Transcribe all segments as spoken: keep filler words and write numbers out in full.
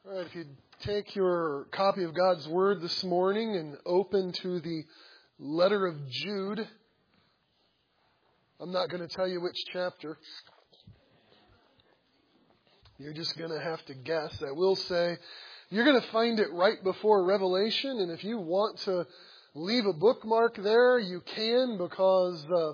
All right, if you take your copy of God's Word this morning and open to the letter of Jude, I'm not going to tell you which chapter. You're just going to have to guess. I will say you're going to find it right before Revelation, and if you want to leave a bookmark there, you can, because uh,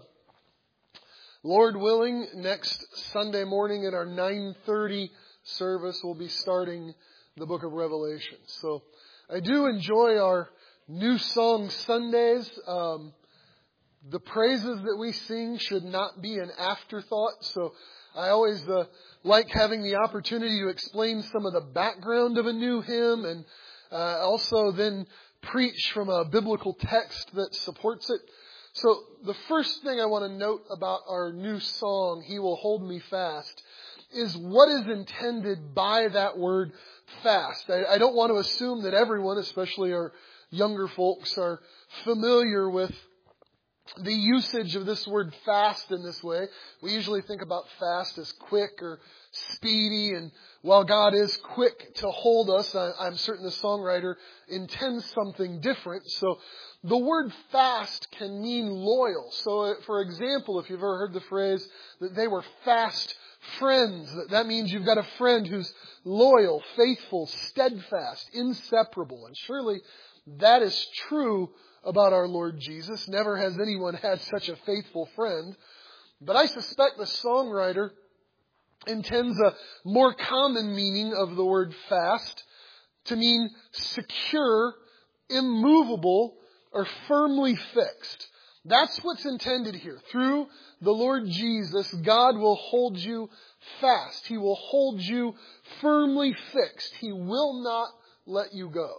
Lord willing, next Sunday morning at our nine thirty service, we'll be starting the book of Revelation. So I do enjoy our new song Sundays. Um, the praises that we sing should not be an afterthought. So I always uh, like having the opportunity to explain some of the background of a new hymn, and uh, also then preach from a biblical text that supports it. So the first thing I want to note about our new song, He Will Hold Me Fast, is what is intended by that word fast. I, I don't want to assume that everyone, especially our younger folks, are familiar with the usage of this word fast in this way. We usually think about fast as quick or speedy, and while God is quick to hold us, I, I'm certain the songwriter intends something different. So the word fast can mean loyal. So for example, if you've ever heard the phrase that they were fast friends, that means you've got a friend who's loyal, faithful, steadfast, inseparable. And surely that is true about our Lord Jesus. Never has anyone had such a faithful friend. But I suspect the songwriter intends a more common meaning of the word fast to mean secure, immovable, or firmly fixed. That's what's intended here. Through the Lord Jesus, God will hold you fast. He will hold you firmly fixed. He will not let you go.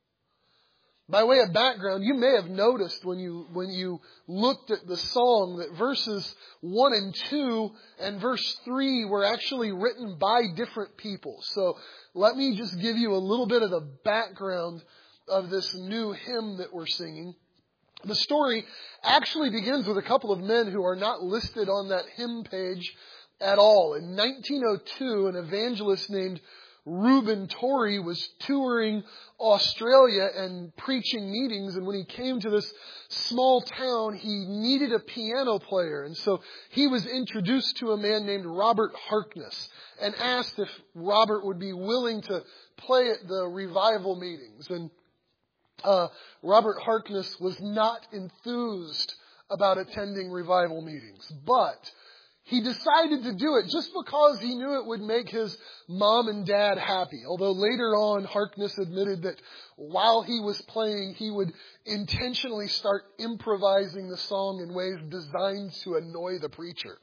By way of background, you may have noticed when you when you looked at the song that verses one and two and verse three were actually written by different people. So let me just give you a little bit of the background of this new hymn that we're singing. The story actually begins with a couple of men who are not listed on that hymn page at all. In nineteen oh two, an evangelist named Reuben Torrey was touring Australia and preaching meetings, and when he came to this small town, he needed a piano player. And so he was introduced to a man named Robert Harkness and asked if Robert would be willing to play at the revival meetings. And uh, Robert Harkness was not enthused about attending revival meetings, but he decided to do it just because he knew it would make his mom and dad happy. Although later on, Harkness admitted that while he was playing, he would intentionally start improvising the song in ways designed to annoy the preacher.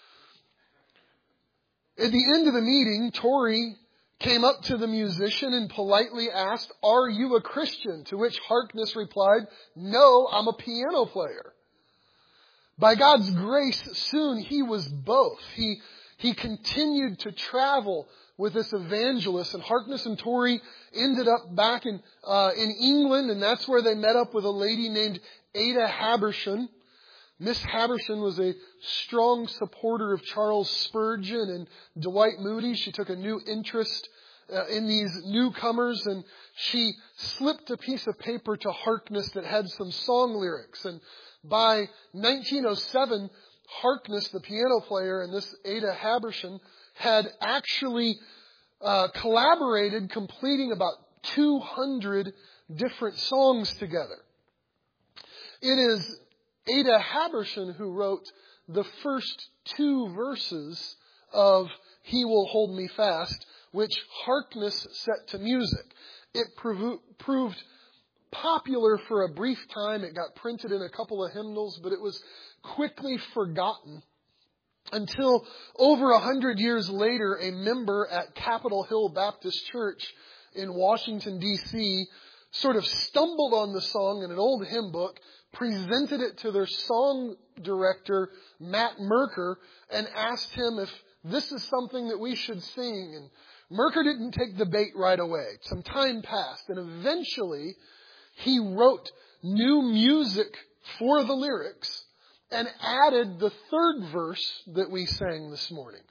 At the end of the meeting, Torrey came up to the musician and politely asked, "Are you a Christian?" To which Harkness replied, "No, I'm a piano player." By God's grace, soon he was both. He he continued to travel with this evangelist, and Harkness and Torrey ended up back in uh, in England, and that's where they met up with a lady named Ada Habershon. Miss Habershon was a strong supporter of Charles Spurgeon and Dwight Moody. She took a new interest uh, in these newcomers, and she slipped a piece of paper to Harkness that had some song lyrics. And by nineteen oh seven, Harkness, the piano player, and this Ada Habershon had actually uh, collaborated, completing about two hundred different songs together. It is Ada Habershon who wrote the first two verses of He Will Hold Me Fast, which Harkness set to music. It prov- proved popular for a brief time. It got printed in a couple of hymnals, but it was quickly forgotten until over a hundred years later, a member at Capitol Hill Baptist Church in Washington, D C sort of stumbled on the song in an old hymn book, presented it to their song director, Matt Merker, and asked him if this is something that we should sing. And Merker didn't take the bait right away. Some time passed, and eventually he wrote new music for the lyrics and added the third verse that we sang this morning.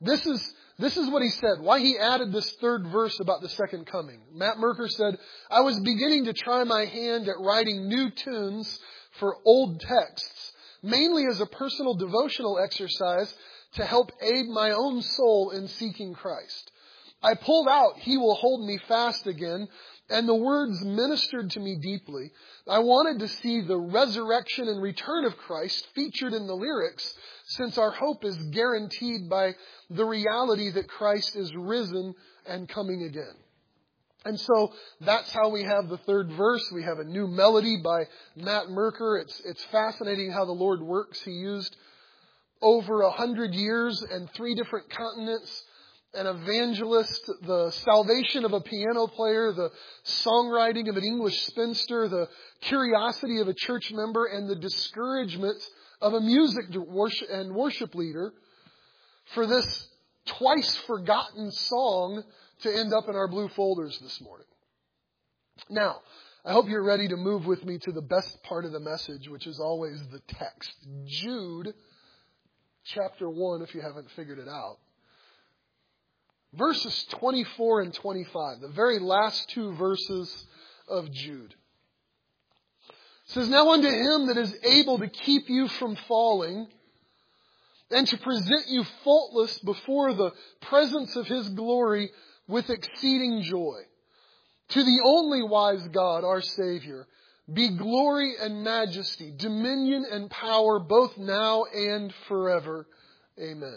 This is, this is what he said, why he added this third verse about the second coming. Matt Merker said, I was beginning to try my hand at writing new tunes for old texts, mainly as a personal devotional exercise to help aid my own soul in seeking Christ. I pulled out, He will hold me fast again, and the words ministered to me deeply. I wanted to see the resurrection and return of Christ featured in the lyrics, since our hope is guaranteed by the reality that Christ is risen and coming again. And so that's how we have the third verse. We have a new melody by Matt Merker. It's, it's fascinating how the Lord works. He used over a hundred years and three different continents, an evangelist, the salvation of a piano player, the songwriting of an English spinster, the curiosity of a church member, and the discouragement of a music worship and worship leader for this twice forgotten song to end up in our blue folders this morning. Now, I hope you're ready to move with me to the best part of the message, which is always the text. Jude, chapter one, if you haven't figured it out. Verses twenty-four and twenty-five, the very last two verses of Jude. It says, Now unto Him that is able to keep you from falling, and to present you faultless before the presence of His glory with exceeding joy. To the only wise God, our Savior, be glory and majesty, dominion and power, both now and forever. Amen.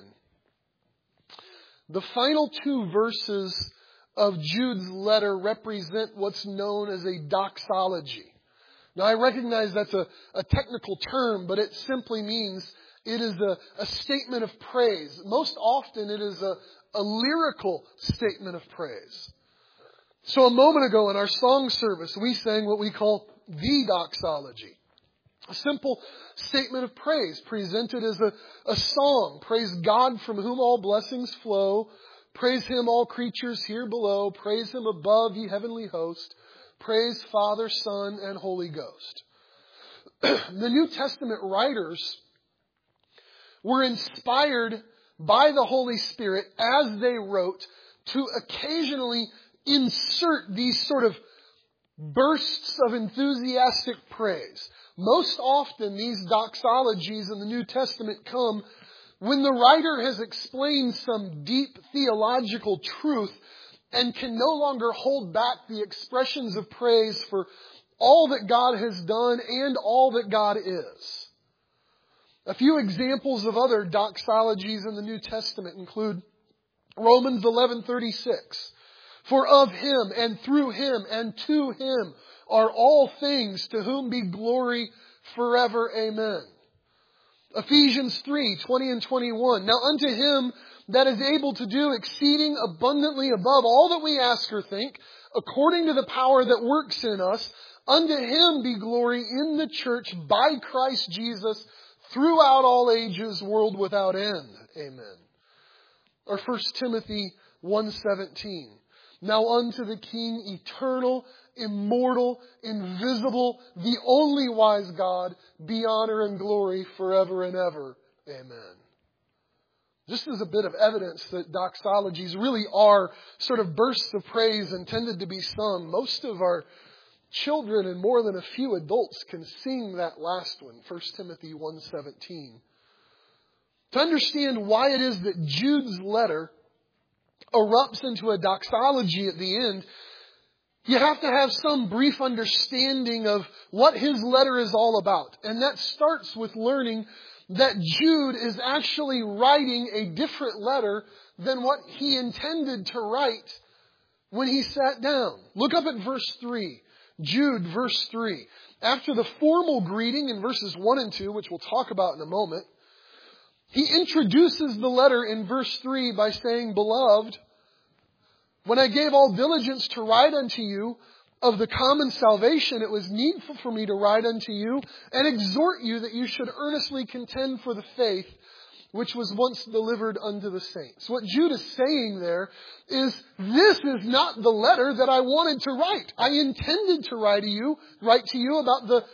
The final two verses of Jude's letter represent what's known as a doxology. Now, I recognize that's a, a technical term, but it simply means it is a, a statement of praise. Most often it is a, a lyrical statement of praise. So a moment ago in our song service, we sang what we call the doxology. A simple statement of praise presented as a, a song. Praise God from whom all blessings flow. Praise Him, all creatures here below. Praise Him above, ye heavenly host. Praise Father, Son, and Holy Ghost. The New Testament writers were inspired by the Holy Spirit as they wrote to occasionally insert these sort of bursts of enthusiastic praise. Most often these doxologies in the New Testament come when the writer has explained some deep theological truth and can no longer hold back the expressions of praise for all that God has done and all that God is. A few examples of other doxologies in the New Testament include Romans eleven thirty-six. For of Him and through Him and to Him are all things, to whom be glory forever. Amen. Ephesians three twenty and twenty-one. Now unto Him that is able to do exceeding abundantly above all that we ask or think, according to the power that works in us, unto Him be glory in the church by Christ Jesus throughout all ages, world without end. Amen. Or First Timothy one seventeen. Now unto the King, eternal, immortal, invisible, the only wise God, be honor and glory forever and ever. Amen. Just as a bit of evidence that doxologies really are sort of bursts of praise intended to be sung, most of our children and more than a few adults can sing that last one, First Timothy one seventeen. To understand why it is that Jude's letter erupts into a doxology at the end, you have to have some brief understanding of what his letter is all about. And that starts with learning that Jude is actually writing a different letter than what he intended to write when he sat down. Look up at verse three. Jude, verse three. After the formal greeting in verses one and two, which we'll talk about in a moment, he introduces the letter in verse three by saying, Beloved, when I gave all diligence to write unto you of the common salvation, it was needful for me to write unto you and exhort you that you should earnestly contend for the faith which was once delivered unto the saints. What Jude is saying there is, this is not the letter that I wanted to write. I intended to write to you, write to you about the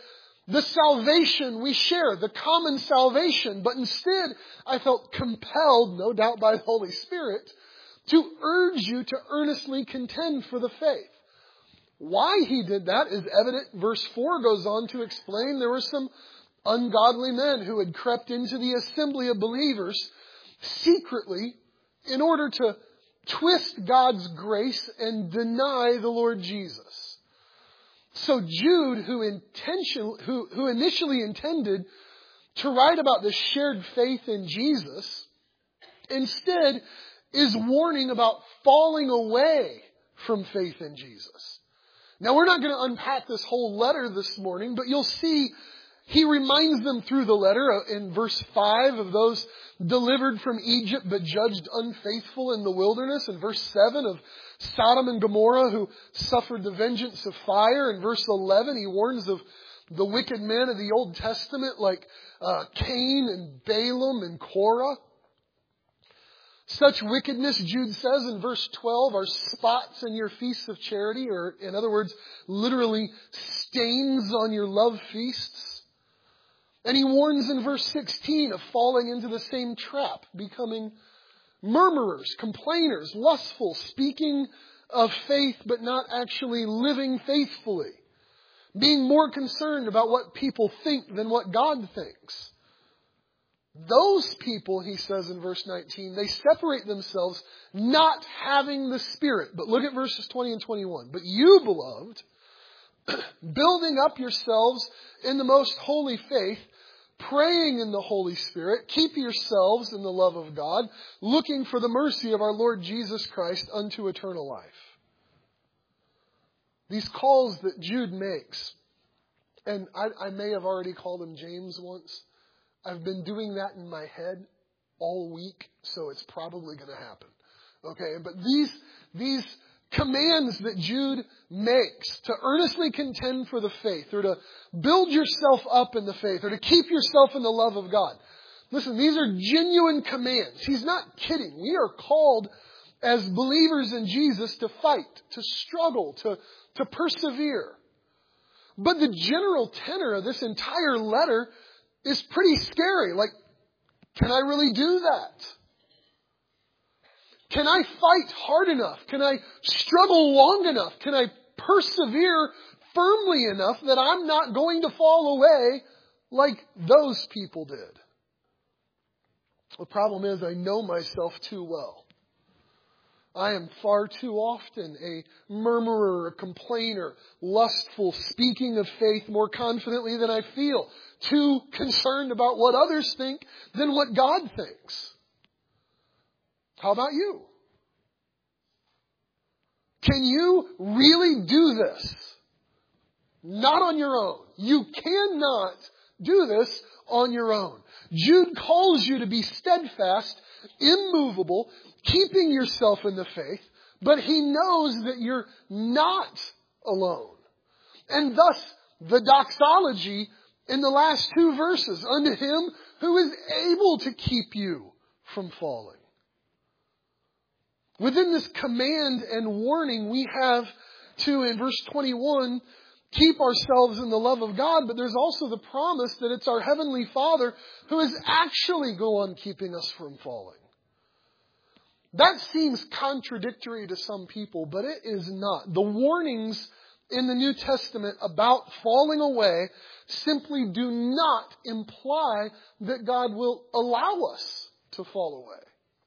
the salvation we share, the common salvation. But instead, I felt compelled, no doubt by the Holy Spirit, to urge you to earnestly contend for the faith. Why he did that is evident. Verse four goes on to explain there were some ungodly men who had crept into the assembly of believers secretly in order to twist God's grace and deny the Lord Jesus. So Jude, who intention, who, who initially intended to write about the shared faith in Jesus, instead is warning about falling away from faith in Jesus. Now, we're not going to unpack this whole letter this morning, but you'll see he reminds them through the letter in verse five of those delivered from Egypt but judged unfaithful in the wilderness. In verse seven of Sodom and Gomorrah who suffered the vengeance of fire. In verse eleven, he warns of the wicked men of the Old Testament like uh, Cain and Balaam and Korah. Such wickedness, Jude says in verse twelve, are spots in your feasts of charity, or in other words, literally stains on your love feasts. And he warns in verse sixteen of falling into the same trap, becoming murmurers, complainers, lustful, speaking of faith but not actually living faithfully, being more concerned about what people think than what God thinks. Those people, he says in verse nineteen, they separate themselves not having the Spirit. But look at verses twenty and twenty-one. But you, beloved, building up yourselves in the most holy faith, praying in the Holy Spirit, keep yourselves in the love of God, looking for the mercy of our Lord Jesus Christ unto eternal life. These calls that Jude makes, and I, I may have already called him James once. I've been doing that in my head all week, so it's probably going to happen. Okay, but these, these commands that Jude makes to earnestly contend for the faith, or to build yourself up in the faith, or to keep yourself in the love of God. Listen, these are genuine commands. He's not kidding. We are called as believers in Jesus to fight, to struggle, to, to persevere. But the general tenor of this entire letter is pretty scary. Like, can I really do that? Can I fight hard enough? Can I struggle long enough? Can I persevere firmly enough that I'm not going to fall away like those people did? The problem is I know myself too well. I am far too often a murmurer, a complainer, lustful, speaking of faith more confidently than I feel, too concerned about what others think than what God thinks. How about you? Can you really do this? Not on your own. You cannot do this on your own. Jude calls you to be steadfast, immovable, keeping yourself in the faith, but he knows that you're not alone. And thus, the doxology in the last two verses, unto him who is able to keep you from falling. Within this command and warning, we have to, in verse twenty-one, keep ourselves in the love of God, but there's also the promise that it's our Heavenly Father who is actually going on keeping us from falling. That seems contradictory to some people, but it is not. The warnings in the New Testament about falling away simply do not imply that God will allow us to fall away.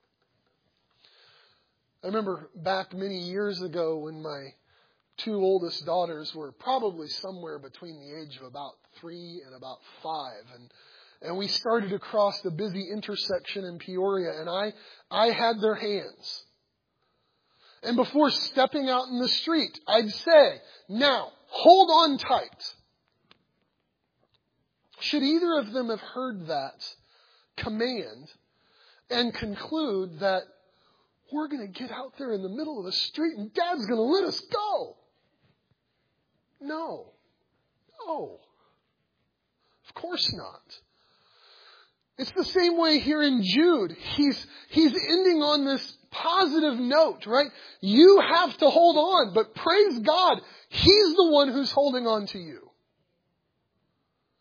I remember back many years ago when my two oldest daughters were probably somewhere between the age of about three and about five. And and we started to cross the busy intersection in Peoria, and I, I had their hands. And before stepping out in the street, I'd say, now, hold on tight. Should either of them have heard that command and conclude that we're going to get out there in the middle of the street and Dad's going to let us go? No. No. Of course not. It's the same way here in Jude. He's, he's ending on this positive note, right? You have to hold on, but praise God, He's the one who's holding on to you.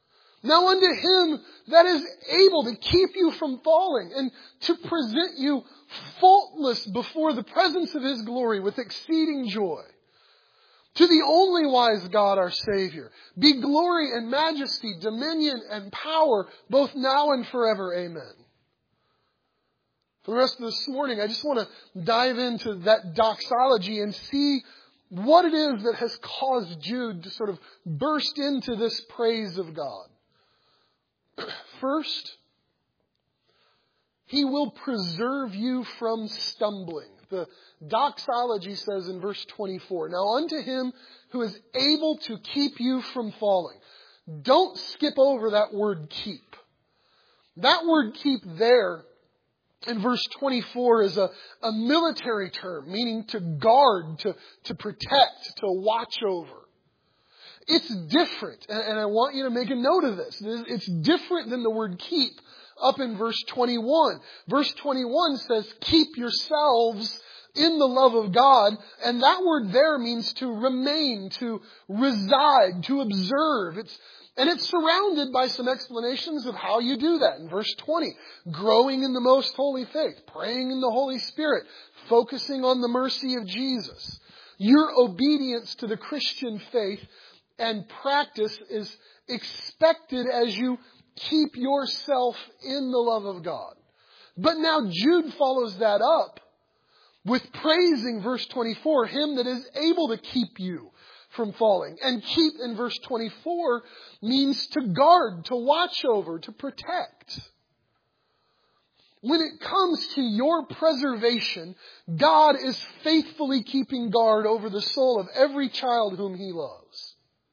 Now unto him that is able to keep you from falling and to present you faultless before the presence of his glory with exceeding joy. To the only wise God, our Savior, be glory and majesty, dominion and power, both now and forever. Amen. For the rest of this morning, I just want to dive into that doxology and see what it is that has caused Jude to sort of burst into this praise of God. First, he will preserve you from stumbling. The doxology says in verse twenty-four, now unto him who is able to keep you from falling. Don't skip over that word keep. That word keep there in verse twenty-four is a, a military term, meaning to guard, to, to protect, to watch over. It's different, and, and I want you to make a note of this. It's different than the word keep up in verse twenty-one. Verse twenty-one says, keep yourselves in the love of God. And that word there means to remain, to reside, to observe. It's, and it's surrounded by some explanations of how you do that. In verse twenty, growing in the most holy faith, praying in the Holy Spirit, focusing on the mercy of Jesus. Your obedience to the Christian faith and practice is expected as you keep yourself in the love of God. But now Jude follows that up with praising, verse twenty-four, him that is able to keep you from falling. And keep in verse twenty-four means to guard, to watch over, to protect. When it comes to your preservation, God is faithfully keeping guard over the soul of every child whom he loves.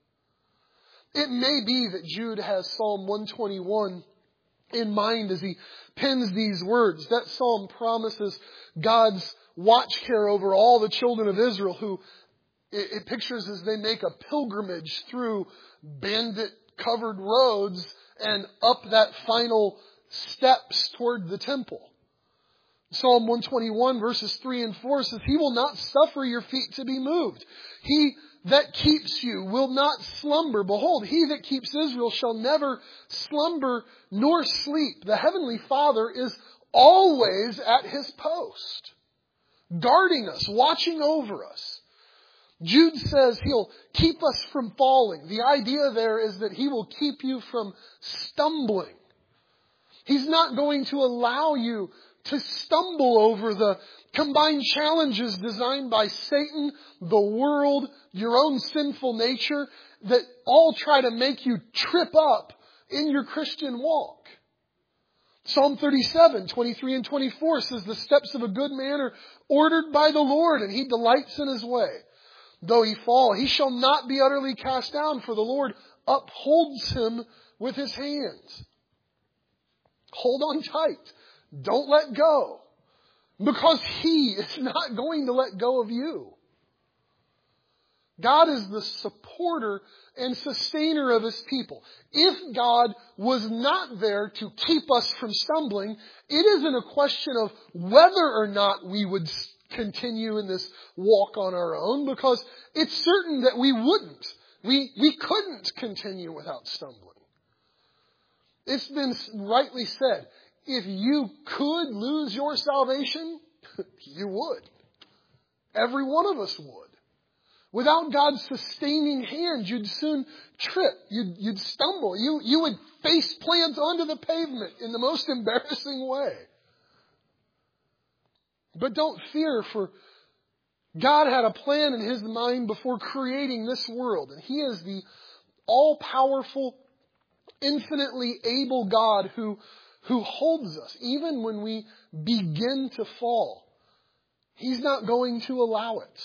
It may be that Jude has Psalm one twenty-one in mind as he pens these words. That psalm promises God's watch care over all the children of Israel who it, it pictures as they make a pilgrimage through bandit-covered roads and up that final steps toward the temple. Psalm one twenty-one verses three and four says, he will not suffer your feet to be moved. He that keeps you will not slumber. Behold, he that keeps Israel shall never slumber nor sleep. The Heavenly Father is always at his post, guarding us, watching over us. Jude says he'll keep us from falling. The idea there is that he will keep you from stumbling. He's not going to allow you to stumble over the combined challenges designed by Satan, the world, your own sinful nature, that all try to make you trip up in your Christian walk. Psalm thirty-seven, twenty-three and twenty-four says, the steps of a good man are ordered by the Lord, and he delights in his way. Though he fall, he shall not be utterly cast down, for the Lord upholds him with his hands. Hold on tight. Don't let go. Because he is not going to let go of you. God is the supporter and sustainer of his people. If God was not there to keep us from stumbling, it isn't a question of whether or not we would continue in this walk on our own, because it's certain that we wouldn't. We, we couldn't continue without stumbling. It's been rightly said, if you could lose your salvation, you would. Every one of us would. Without God's sustaining hand, you'd soon trip. You'd, you'd stumble. You, you would face plant onto the pavement in the most embarrassing way. But don't fear, for God had a plan in his mind before creating this world. And he is the all-powerful, infinitely able God who, who holds us even when we begin to fall. He's not going to allow it.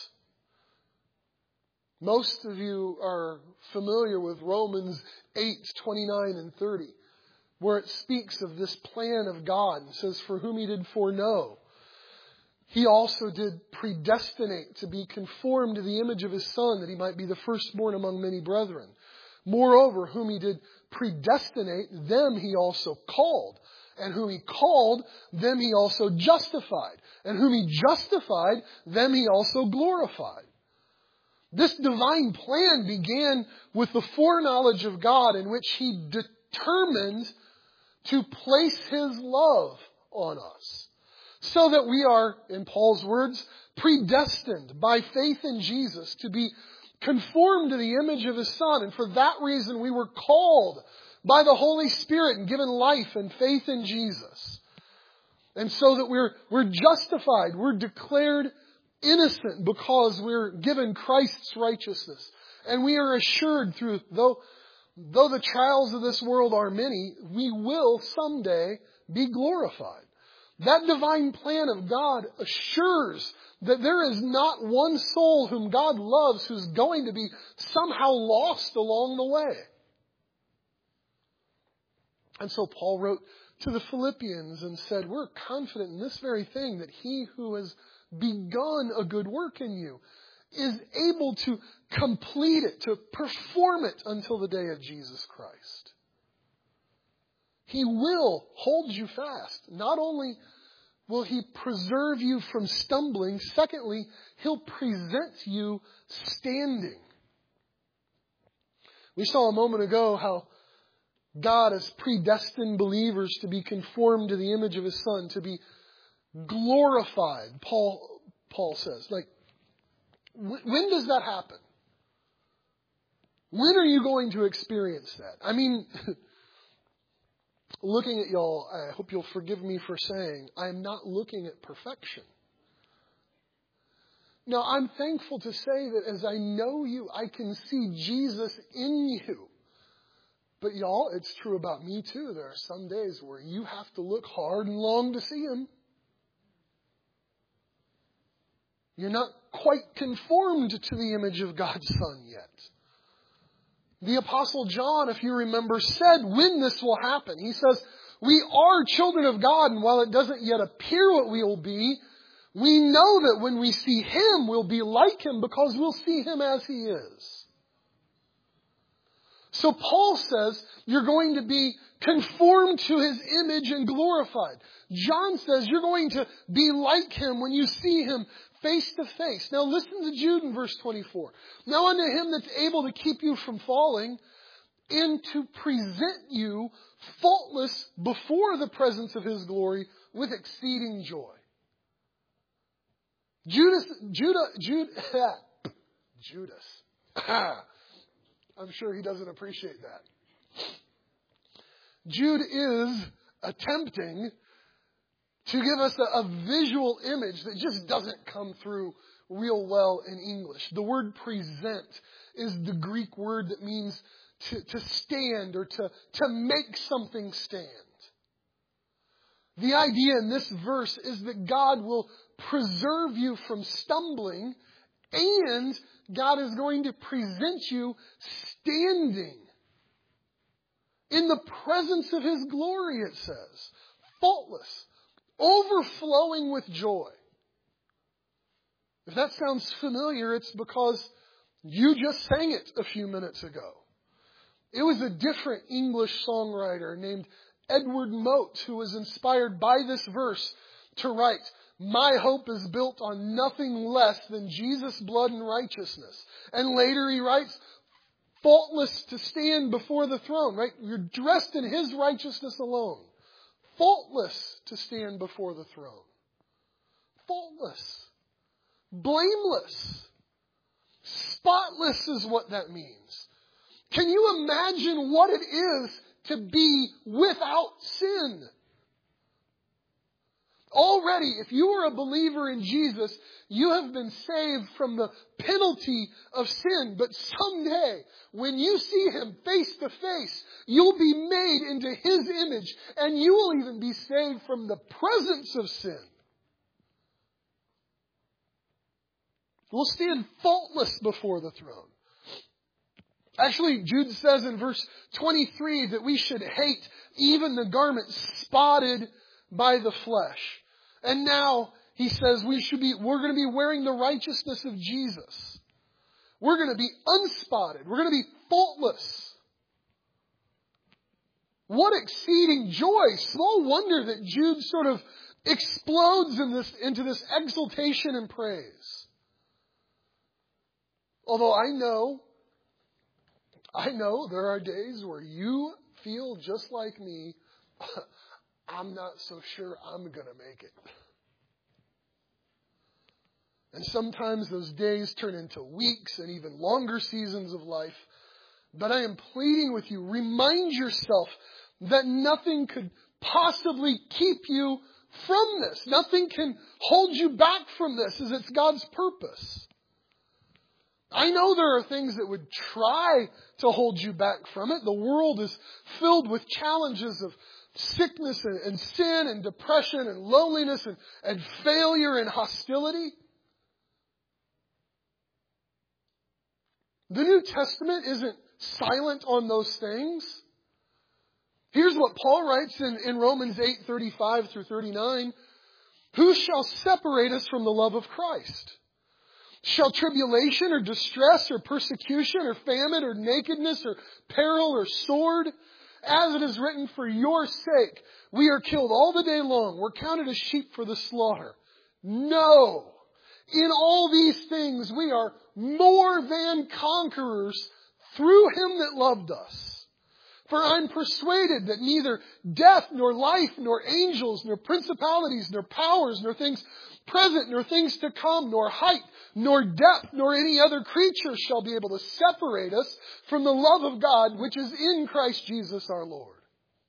Most of you are familiar with Romans eight, twenty-nine and thirty, where it speaks of this plan of God. It says, for whom he did foreknow, he also did predestinate to be conformed to the image of his Son, that he might be the firstborn among many brethren. Moreover, whom he did predestinate, them he also called. And whom he called, them he also justified. And whom he justified, them he also glorified. This divine plan began with the foreknowledge of God, in which he de- determined to place His love on us. So that we are, in Paul's words, predestined by faith in Jesus to be conformed to the image of His Son. And for that reason we were called by the Holy Spirit and given life and faith in Jesus. And so that we're, we're justified, we're declared innocent because we're given Christ's righteousness. And we are assured through, though, though the trials of this world are many, we will someday be glorified. That divine plan of God assures that there is not one soul whom God loves who's going to be somehow lost along the way. And so Paul wrote to the Philippians and said, we're confident in this very thing, that He who has begun a good work in you is able to complete it, to perform it until the day of Jesus Christ. He will hold you fast. Not only will He preserve you from stumbling, secondly, He'll present you standing. We saw a moment ago how God has predestined believers to be conformed to the image of His Son, to be glorified, Paul, Paul says. Like, when does that happen? When are you going to experience that? I mean, looking at y'all, I hope you'll forgive me for saying, I'm not looking at perfection. Now, I'm thankful to say that as I know you, I can see Jesus in you. But y'all, it's true about me too. There are some days where you have to look hard and long to see Him. You're not quite conformed to the image of God's Son yet. The Apostle John, if you remember, said when this will happen. He says, we are children of God, and while it doesn't yet appear what we will be, we know that when we see Him, we'll be like Him because we'll see Him as He is. So Paul says you're going to be conformed to His image and glorified. John says you're going to be like Him when you see Him face to face. Now listen to Jude in verse twenty-four. Now unto Him that's able to keep you from falling and to present you faultless before the presence of His glory with exceeding joy. Judas, Judah, Jude, Judas. I'm sure he doesn't appreciate that. Jude is attempting to give us a, a visual image that just doesn't come through real well in English. The word present is the Greek word that means to, to stand or to, to make something stand. The idea in this verse is that God will preserve you from stumbling, and God is going to present you standing in the presence of His glory, it says. Faultless. Overflowing with joy. If that sounds familiar, it's because you just sang it a few minutes ago. It was a different English songwriter named Edward Mote who was inspired by this verse to write, my hope is built on nothing less than Jesus' blood and righteousness. And later he writes, faultless to stand before the throne, right? You're dressed in His righteousness alone. Faultless to stand before the throne. Faultless. Blameless. Spotless is what that means. Can you imagine what it is to be without sin? Already, if you are a believer in Jesus, you have been saved from the penalty of sin. But someday, when you see Him face to face, you'll be made into His image, and you will even be saved from the presence of sin. We'll stand faultless before the throne. Actually, Jude says in verse twenty-three that we should hate even the garment spotted by the flesh. And now he says we should be, we're going to be wearing the righteousness of Jesus. We're going to be unspotted. We're going to be faultless. What exceeding joy. Small wonder that Jude sort of explodes in this, into this exultation and praise. Although I know, I know there are days where you feel just like me, I'm not so sure I'm going to make it. And sometimes those days turn into weeks and even longer seasons of life. But I am pleading with you, remind yourself that nothing could possibly keep you from this. Nothing can hold you back from this, as it's God's purpose. I know there are things that would try to hold you back from it. The world is filled with challenges of sickness and, and sin and depression and loneliness and, and failure and hostility. The New Testament isn't silent on those things. Here's what Paul writes in, in Romans eight, thirty-five through thirty-nine. Who shall separate us from the love of Christ? Shall tribulation or distress or persecution or famine or nakedness or peril or sword? As it is written, for your sake we are killed all the day long. We're counted as sheep for the slaughter. No! In all these things we are more than conquerors through Him that loved us. For I'm persuaded that neither death, nor life, nor angels, nor principalities, nor powers, nor things present, nor things to come, nor height, nor depth, nor any other creature shall be able to separate us from the love of God which is in Christ Jesus our Lord.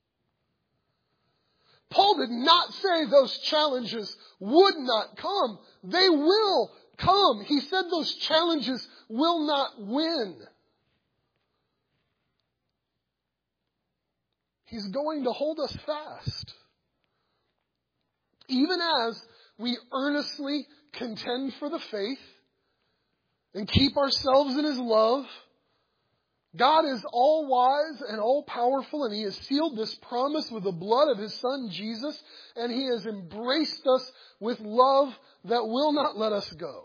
Paul did not say those challenges would not come. They will come. He said those challenges will not win. He's going to hold us fast. Even as we earnestly contend for the faith and keep ourselves in His love, God is all-wise and all-powerful, and He has sealed this promise with the blood of His Son, Jesus, and He has embraced us with love that will not let us go.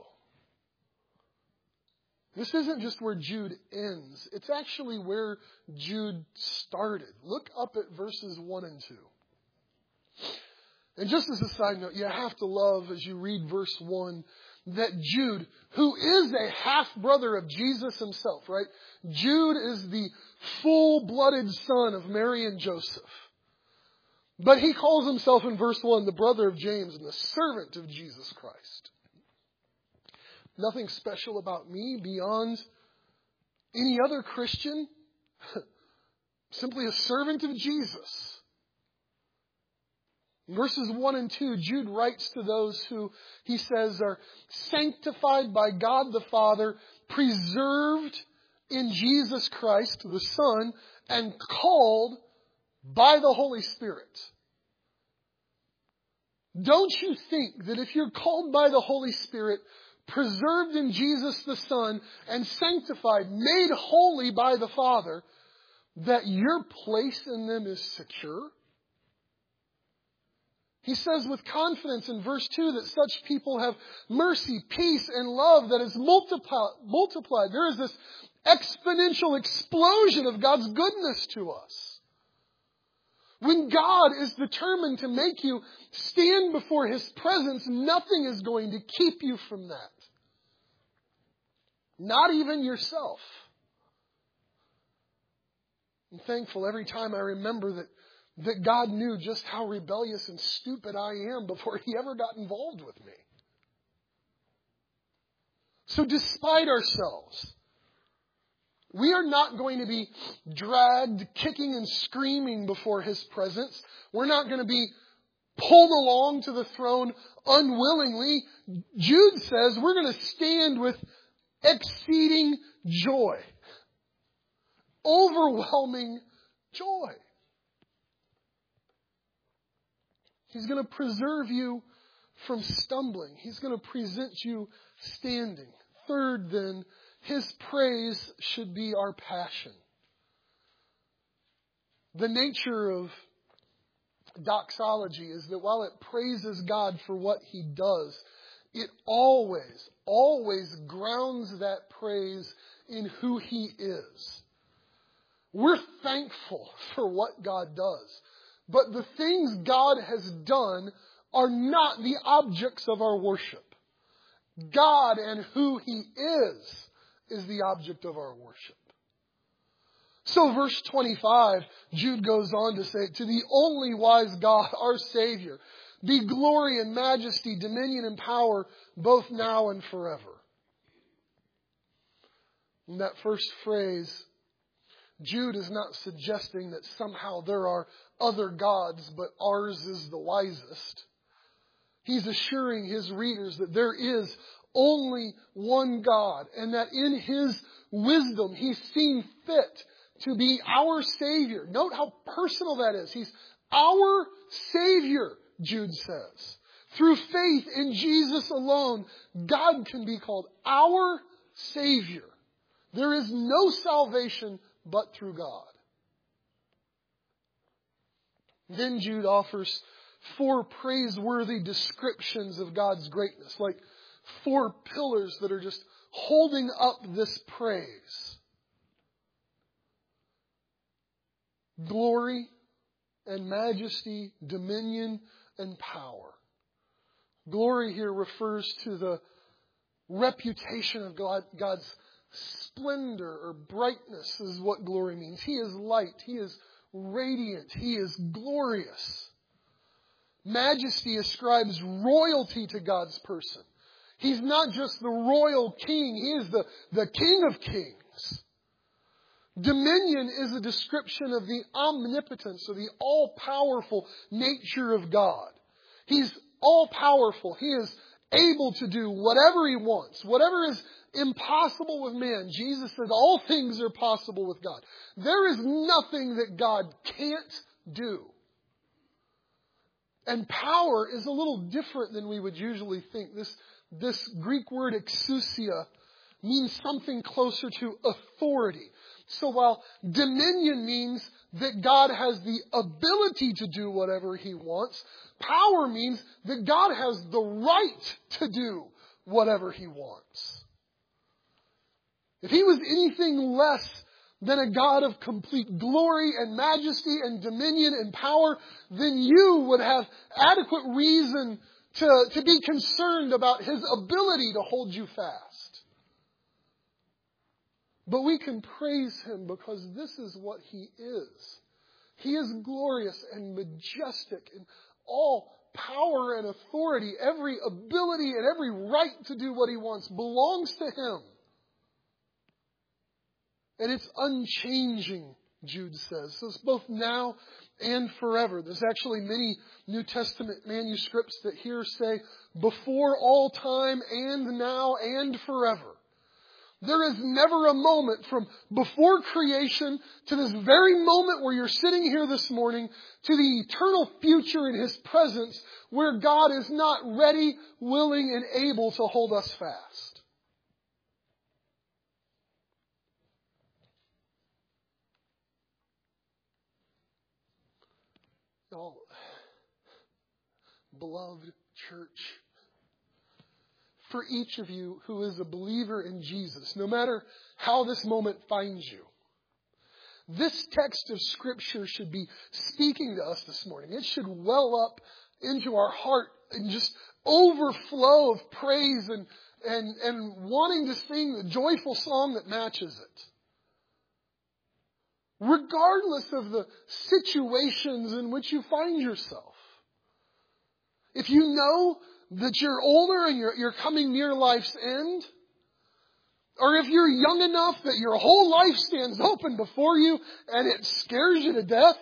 This isn't just where Jude ends. It's actually where Jude started. Look up at verses one and two. And just as a side note, you have to love, as you read verse one, that Jude, who is a half-brother of Jesus himself, right? Jude is the full-blooded son of Mary and Joseph. But he calls himself in verse one the brother of James and the servant of Jesus Christ. Nothing special about me beyond any other Christian. Simply a servant of Jesus. In verses one and two, Jude writes to those who, he says, are sanctified by God the Father, preserved in Jesus Christ, the Son, and called by the Holy Spirit. Don't you think that if you're called by the Holy Spirit, preserved in Jesus the Son, and sanctified, made holy by the Father, that your place in them is secure? He says with confidence in verse two that such people have mercy, peace, and love that is multipli- multiplied. There is this exponential explosion of God's goodness to us. When God is determined to make you stand before His presence, nothing is going to keep you from that. Not even yourself. I'm thankful every time I remember that, that God knew just how rebellious and stupid I am before He ever got involved with me. So despite ourselves, we are not going to be dragged kicking and screaming before His presence. We're not going to be pulled along to the throne unwillingly. Jude says we're going to stand with exceeding joy. Overwhelming joy. He's going to preserve you from stumbling. He's going to present you standing. Third, then, His praise should be our passion. The nature of doxology is that while it praises God for what He does, it always, always grounds that praise in who He is. We're thankful for what God does. But the things God has done are not the objects of our worship. God and who He is is the object of our worship. So verse twenty-five, Jude goes on to say, to the only wise God, our Savior, be glory and majesty, dominion and power, both now and forever. In that first phrase, Jude is not suggesting that somehow there are other gods, but ours is the wisest. He's assuring his readers that there is only one God, and that in His wisdom, He's seen fit to be our Savior. Note how personal that is. He's our Savior, Jude says. Through faith in Jesus alone, God can be called our Savior. There is no salvation but through God. Then Jude offers four praiseworthy descriptions of God's greatness, like four pillars that are just holding up this praise. Glory and majesty, dominion and power. Glory here refers to the reputation of God, God's splendor or brightness is what glory means. He is light. He is radiant. He is glorious. Majesty ascribes royalty to God's person. He's not just the royal king. He is the, the King of kings. Dominion is a description of the omnipotence or the all-powerful nature of God. He's all-powerful. He is able to do whatever He wants. Whatever is impossible with man, Jesus said all things are possible with God. There is nothing that God can't do. And power is a little different than we would usually think. This, this Greek word exousia means something closer to authority. So while dominion means that God has the ability to do whatever He wants, power means that God has the right to do whatever He wants. If He was anything less than a God of complete glory and majesty and dominion and power, then you would have adequate reason to, to be concerned about His ability to hold you fast. But we can praise Him because this is what He is. He is glorious and majestic in all power and authority. Every ability and every right to do what He wants belongs to Him. And it's unchanging, Jude says. So it's both now and forever. There's actually many New Testament manuscripts that here say before all time and now and forever. There is never a moment from before creation to this very moment where you're sitting here this morning to the eternal future in His presence where God is not ready, willing, and able to hold us fast. Oh, beloved church, for each of you who is a believer in Jesus, no matter how this moment finds you, this text of Scripture should be speaking to us this morning. It should well up into our heart and just overflow of praise and, and, and wanting to sing the joyful song that matches it. Regardless of the situations in which you find yourself. If you know that you're older and you're, you're coming near life's end, or if you're young enough that your whole life stands open before you and it scares you to death,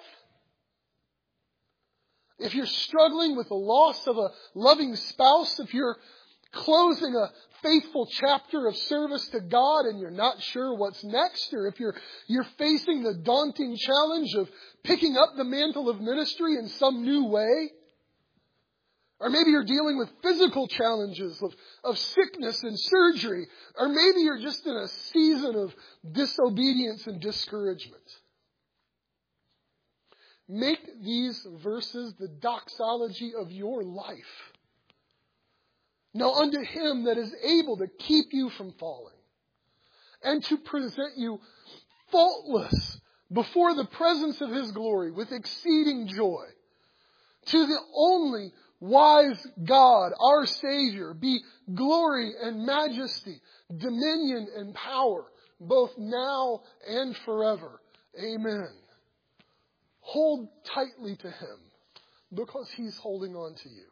if you're struggling with the loss of a loving spouse, if you're closing a faithful chapter of service to God and you're not sure what's next, or if you're you're facing the daunting challenge of picking up the mantle of ministry in some new way, or maybe you're dealing with physical challenges of, of sickness and surgery, or maybe you're just in a season of disobedience and discouragement. Make these verses the doxology of your life. Now unto Him that is able to keep you from falling and to present you faultless before the presence of His glory with exceeding joy. To the only wise God, our Savior, be glory and majesty, dominion and power, both now and forever. Amen. Hold tightly to Him because He's holding on to you.